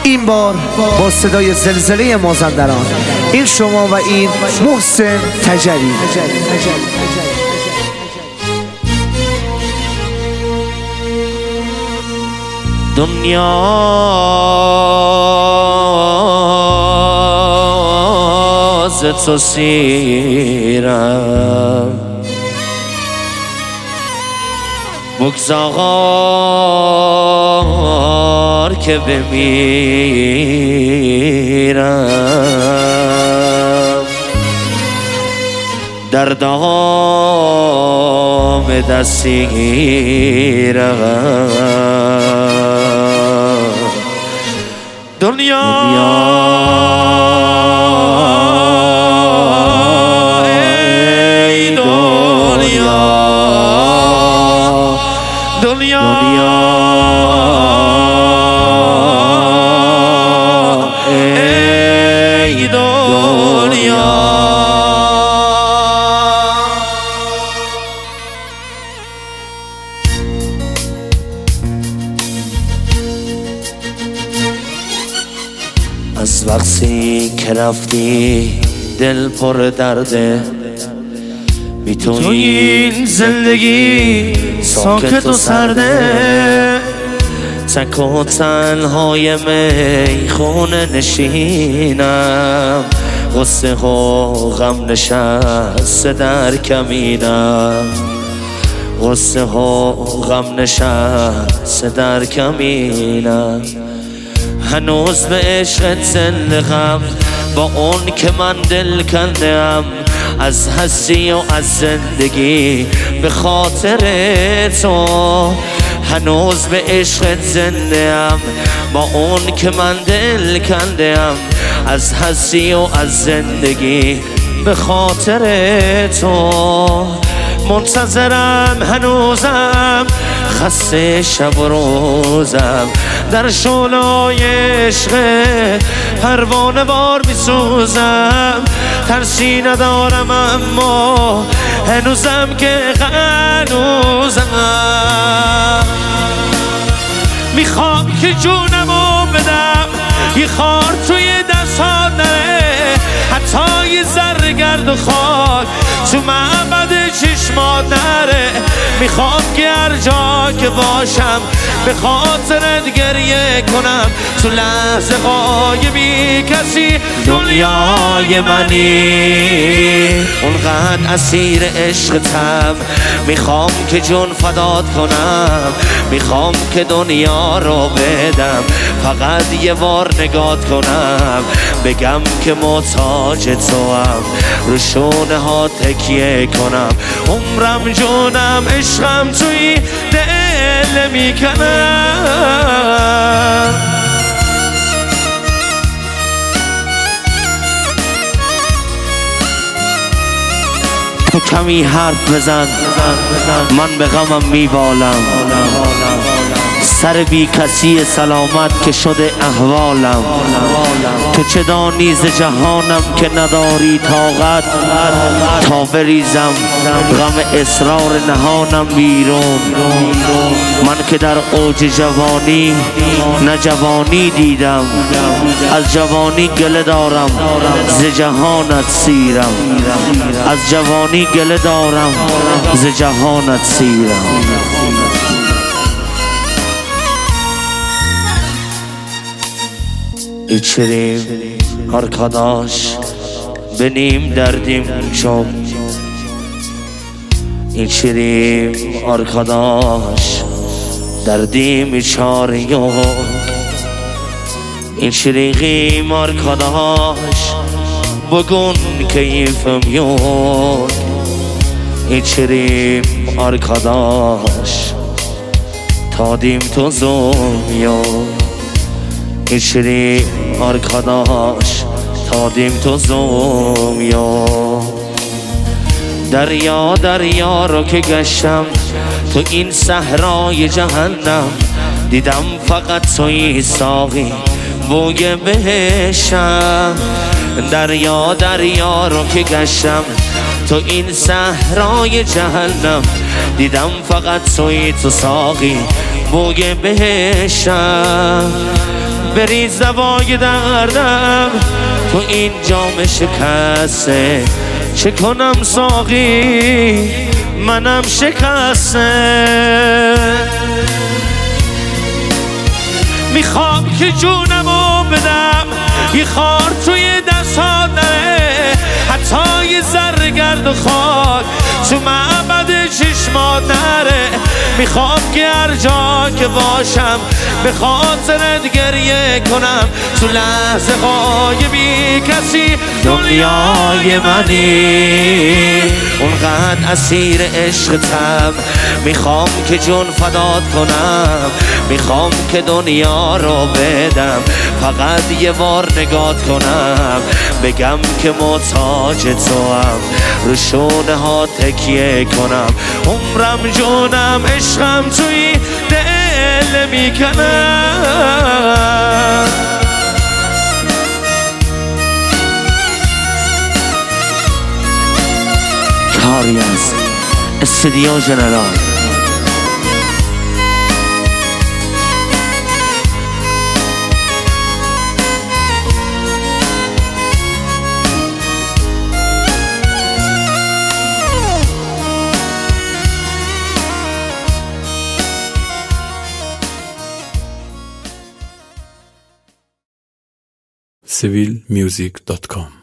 این بار با صدای زلزله مازندران، این شما و این محسن تجری. دنیا ز تو سیرم بگذار که بمیرم، در دام دستگیرم. دنیا از وقتی که رفتی دل پر درده، بی تو این زندگی ساکت و سرده. تک و تنهای میخونه نشینم، غصه و غم نشسته در کمینم، غصه و غم نشسته در کمینم. هنوز به عشقت زندگم، با اون که من دل کندم، از هستی و از زندگی به خاطر تو. هنوز به عشقت زنده‌ام، با اون که من دل کندم، از هستی و از زندگی به خاطر تو. منتظرم هنوزم، خسته شب و روزم، در شعله‌های عشق پروانه وار میسوزم. ترسی ندارم اما هنوزم که هنوزم میخوام که جونمو بدم، یه خار توی دستات نره، حتی یه ذره گرد و خاک تو معبد چشمات نره. میخوام که هر جا که باشم به خاطرت گریه کنم، تو لحظه غایبی کسی دنیای منی. اونقدر اسیر عشقتم، میخوام که جون فدات کنم، میخوام که دنیا رو بدم، فقط یه بار نگات کنم، بگم که محتاج تو هم، رو شونه ها تکیه کنم. عمرم جونم عشقم توی دل میکنم. تو کمی حرف بزن، من به غمم میبالم، سر بی کسی سلامت که شده احوالم. تو چه دانی ز جهانم که نداری طاقت، تا بریزم غم اصرار نهانم بیرون. من که در اوج جوانی نه جوانی دیدم، از جوانی گله دارم ز جهانت سیرم، از جوانی گله دارم ز جهانت سیرم. içerim arkadaş, benim derdim çok. İçerim arkadaş, derdim çare yok. İçerim arkadaş, bugün keyfim yok. İçerim arkadaş, tadım tuzum yok. İçerim arkadaş, tadım tuzum yok. دریا دریا رو که گشتم تو این صحرای جهنم، دیدم فقط توی ساقی بوی بهشتم. دریا دریا رو که گشتم تو این صحرای جهنم، دیدم فقط توی تو ساقی بوی بهشتم. بریز دوای دردم تو این جام شکسته. چه کنم ساقی منم شکسته. میخوام که جونمو بدم یه خار توی دست‌ها نره، حتی یه ذره گرد و خاک تو معبد چشمات نره. میخوام که هر جا که باشم به خاطرت گریه کنم، تو لحظه غایبی کسی دنیای منی، اونقدر اسیر عشقتم. میخوام که جون فدات کنم، میخوام که دنیا رو بدم، فقط یه بار نگات کنم، بگم که محتاج تو هم، رو شونه ها تکیه کنم، عمرم جونم عشقم توی دل میکنم. کاری از استودیو ژنرال. civilmusic.com